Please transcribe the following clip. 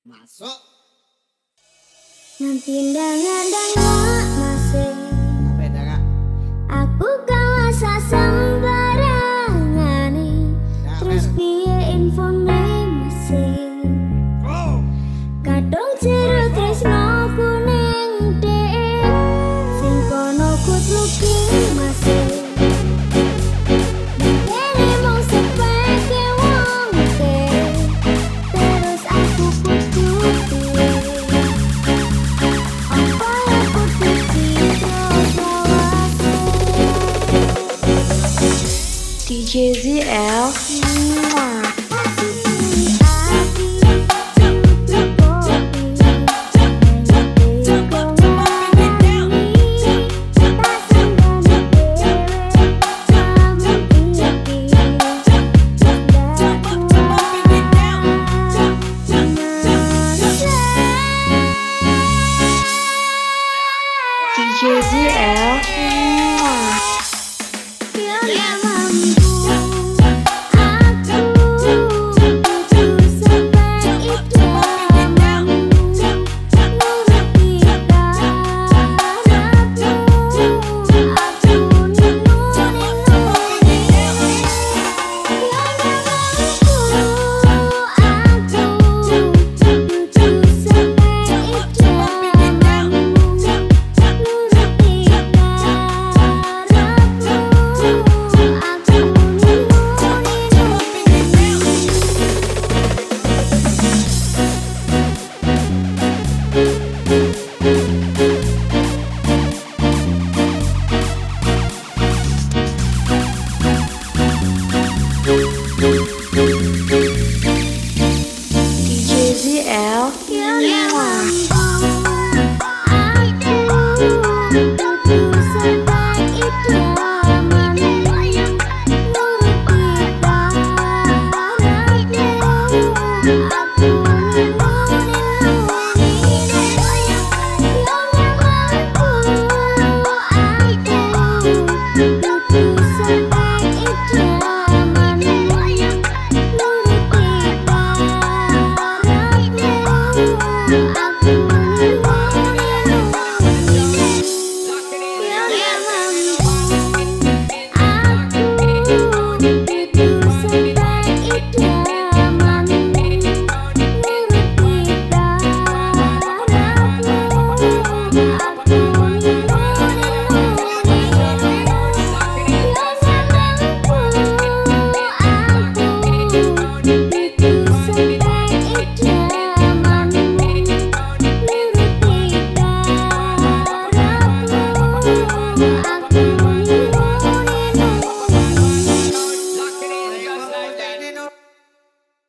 Masuk. Nanti nggak masih. Beda kak. Aku kawasa sembarangan terus piye infone masih. Kadang jero tresno kuning dek sing kono kut luki masih. Dene mung sepeke wong ke terus aku kudu piye. Apa aku dipikir lawase DJ ZL. DJ ZL. DJ ZL. Aku